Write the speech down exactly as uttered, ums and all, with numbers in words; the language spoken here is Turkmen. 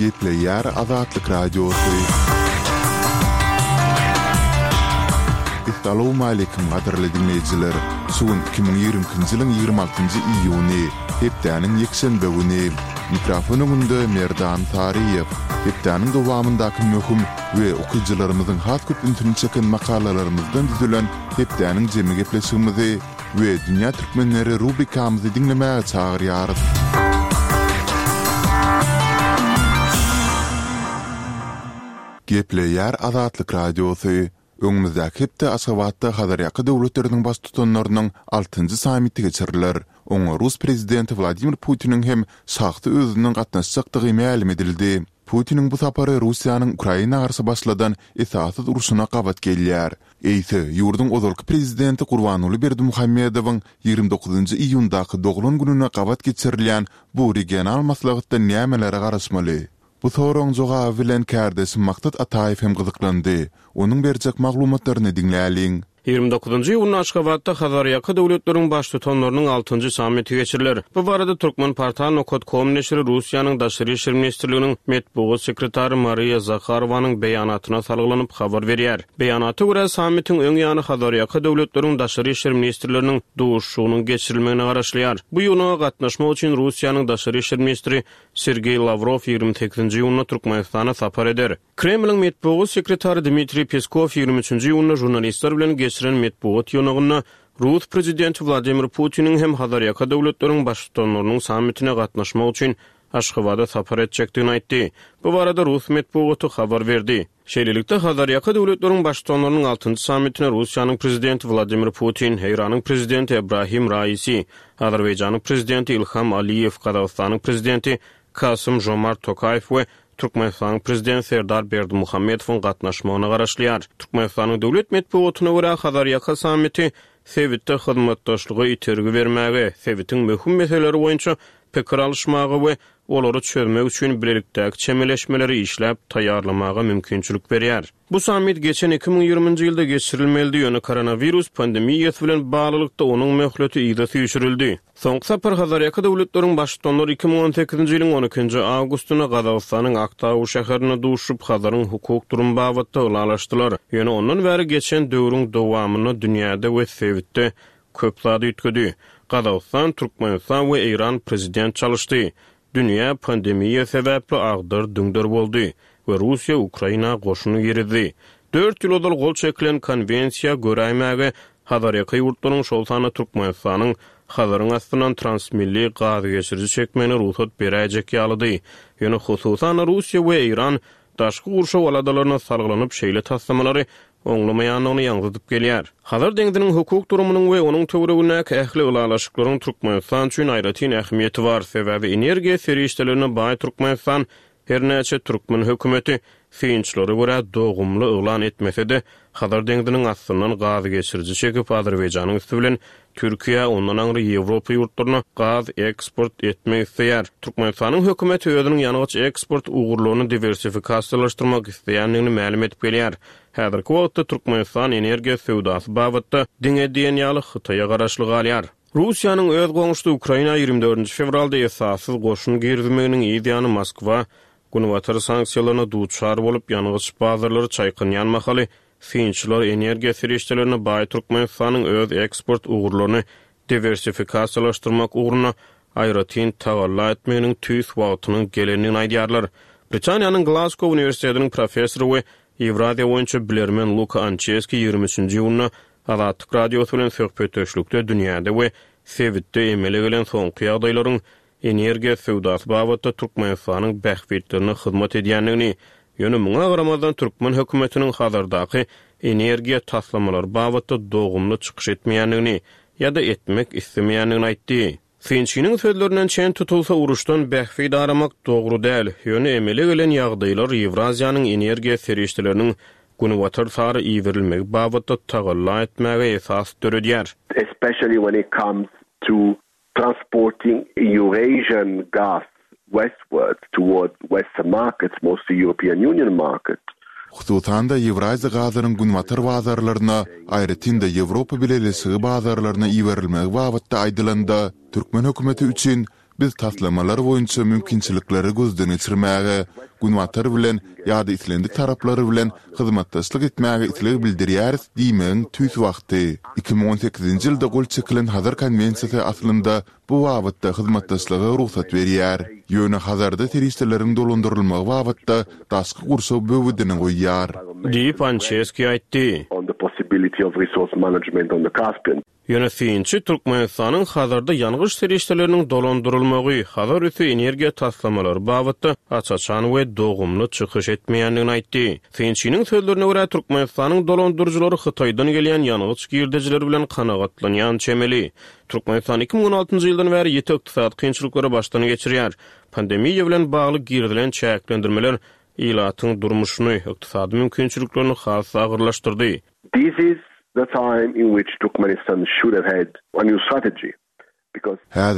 Gepleyer Azatlyk Radiosu. Assalamu alaykum qadarly dinleyijiler. Sugun iki bin ýigrimkinji ýylyň ýygrimi altynjy iýuny, hepdäniň ýekşembe güni. Mikrofonumda Merdan Tariýew. Hepdäniň dowamyndaky möhüm we okuwçylarymyzyň hat köp üntüni çeken makalalarymyzdan düzülen hepdäniň jemi gepleşigimizi we dünýä türkmenleri rubrikamyzy dinlemäge çagyrýarys. Gepleyer Azatlyk Radiosu. Öňümizde hepde Aşgabatda Hazarýaky döwletleriniň baş tutanlarynyň altynjy samiti geçiriler. Oňa Rus prezidenti Vladimir Putiniň hem şahsy özüniň gatnaşjakdygy ma'lum edildi. Putiniň bu sapary Russiýanyň Ukraina garşy başladan esassız uruşuna gabat gelýär. Eýse, ýurdun ozalky prezidenti Gurbanuly Berdimuhammedowyň ýygrimi dokuzynjy iýundaky doglan gününe gabat geçirilýän bu regional maslahatda nämelere garaşmaly? Bu soraň jogaby bilen kärdeşim Maksat Ataýew hem gyzyklandy. Onuň berjek maglumatlaryny dinläýäliň. ýygrimi dokuzynjy ýylyň Aşgabatda Hazarýaky döwletleriň baş tutanlarynyň altynjy samiti geçiriler. Bu barada Türkmen portalyny Okotkom neşri Russiýanyň daşary işler ministrliginiň medpugat sekretary Mariya Zakharowanyň beýanatyna salgylanyp habar berýär. Beýanaty görä samitiň öň ýany Hazarýaky döwletleriň daşary işler ministrleriniň duşugynyň geçirilmegine garaşlýar. Bu ýylyga gatnaşmak üçin Russiýanyň daşary işler ministri Sergey Lavrov ýygrimi sekizinji ýylyna Türkmenistana sapar eder. Kremliň medpugat sekretary Dmitri Peskov ýygrimi üçinji ýylyna jurnalistler bilen geçiren medpugat ýygynyna Rus prezidenti Vladimir Putiniň hem Hazarýaky döwletleriň baş tutanlarynyň samitine gatnaşmak üçin Aşgabatda sapar etjekdigini aýtdy. Bu barada Rus medpugaty habar berdi. Şeýlelikde Hazarýaky döwletleriň baş tutanlarynyň altynjy samitine Russiýanyň prezidenti Vladimir Putin, Eýranyň prezidenti Ebrahim Raisi, Azerbaýjanyň prezidenti Ilham Aliýew, Qazaqstanyň prezidenti Kasym Jomart Tokaýew we Türkmenistanyň prezidenti Serdar Berdimuhammedowyň gatnaşmagyna garaşlýar. Türkmenistanyň döwlet medpugatyna görä Hazarýaky samiti Sewitde hyzmatdaşlygy itergi bermäge, Sewitiň möhüm meseleri boýunça pikir alışmagy we olary çözmek üçin birlikdäki çemeleşmeleri işläp taýýarlamaga mümkinçilik berýär. Bu samit geçen iki bin ýygrimiňji ýylda geçirilmeli ýöne koronavirus pandemiýasy bilen baglykda onuň möhleti ýyda süýşürildi. Soňky sapar Hazarýaky döwletleriň baş tutanlary iki bin on sekizinji ýylyň on ikinji awgustyna Qazaqstanyň Aktaw şäherine duşup Hazaryň hukuk durumy babatda ulalaşdylar. Ýöne ondan bäri geçen döwrüň dowamyny dünýäde we Sewitde köp zady ýetgedi. Qazaqstan, Türkmenistan we Eýran prezident çalyşdy. Dünýä pandemiýa sebäpli agdyr düňdür boldy we Russiýa Ukraina goşuny ýeridi. dört ýyl odal gol çekilen konvensiýa göräýmäge Hazarýaky ýurtlaryň şol sany Türkmenistanyň Hazaryň astynan transmilli gaz geçiriji çekmegine ruhsat berýäjek ýalydy. Ýöne hususan Russiýa we Eýran daşky gurşa waladalaryna salgylanyp şeýle taslamalary oňlamaýanyny ýaňratyp gelýär. Hazar deňdiniň hukuk durumynyň we onuň töweregine ähli ulalaşyklaryň Türkmenistan üçin aýratyn ähmiýeti bar. Sebäbi energiýa serişdelerine baý Türkmenistan her näçe türkmen hökümeti fiýinçleri görä dogumly elan etmese-de Hazar deňdiniň astynan gaz geçiriji çekip Azerbaýjanyň üstü bilen Türkiýe ondan aňry Ýewropa ýurtlaryna gaz eksport etmek isleýär. Türkmenistanyň hökümeti özüniň ýanygyç eksport ugurlaryny diversifikasiýalaşdyrmak isleýänligini ma'lum edip gelýär. Häzirki wagtda Türkmenistan energiýa sowdasy babatda diňe diýen ýaly Hytaýa garaşly galýar. Russiýanyň öz goňuşdy Ukraina ýygrimi dördünji fevralda esassız goşun girmeginiň ýygyny Moskwa günwatar sanksiýalaryna duçar bolup ýanygyç bazarlary çaýkynýan mahaly fiýinçiler energiýa serişdelerini baý Türkmenistanyň öz eksport ugurlaryny diversifikasiýalaşdyrmak ugruna aýratyn tagalla etmeginiň tüýs wagtynyň gelenini aýdýarlar. Britaniýanyň Glasgow Uniwersitetining professory we Ewraziýa boýunça bilermen Luka Ancheski ýygrimi üçinji ýylyna Azatlyk Radiosu bilen söhbetdeşlikde dünýäde we Sewitde emele gelen soňky ýagdaýlaryň energiýa sowdasy babatda Türkmenistanyň bähbetlerine hyzmat edýänligini, ýöne muňa garamadan Türkmen hökümetiniň hazırdaky energiýa taslamalary babatda dogumly çykyş etmeýänligini ýa-da etmek islemeýänligini aýtdy. Finçiniň sözlerinden çen tutulsa uruşdan bähbet aramak dogry däl. Ýöne emele gelen ýagdaýlar Ewraziýanyň energiýa serişdeleriniň günwatar sary iýerilmegi babatda tagalla etmäge esas döredýär. Especially when it comes to transporting Eurasian gas westwards towards Western markets, mostly European Union market. Hususan da Ýewraziýa gazynyň günwatar bazarlaryna, aýratyn da Ýewropa bilen elesi bazarlaryna iýerilmegi babatda aýdylandy. Türkmen hökümeti üçin biz taslamalar boýunça mümkinçilikleri gözden geçirmäge, günwatar bilen ýa-da islendik taraplary bilen hyzmatdaşlyk etmäge isleg bildirýäris diýmeň tüýs wagty. iki bin on sekizinji ýylda gol çekilen Hazar konwensiýasy aslynda bu wagtda hyzmatdaşlyga ruhsat berýär. Ýöne hazarda teristlerin dolandyrylmagy wagtda daşky gurşaw böwüdini goýýar. Diýip Ancheski aýtdy. On the possibility of resource management on the Caspian. Ýönetimçi Türkmenistanyň hazarda ýalgyş serişleriniň dolandyrylmagy, hazar üstü energiýa taslamalary babatda açaçan we dogumly çykyş etmeýändigini aýtdy. Finçiniň sözlerine görä Türkmenistanyň dolandyrjylary Hytaýdan gelýän ýalgyç girdejiler bilen kanagatlanýan çemeli. Türkmenistan iki bin on altynjy ýyldan bäri ýeti ykdysady kynçylyklary başdan geçirýär. Pandemiýa bilen bagly girdilen çäklendirmeler ilatyň durmuşyny, ykdysady mümkinçiliklerini has agyrlaşdyrdy. This is the time in which Turkmenistan should have had a new strategy, because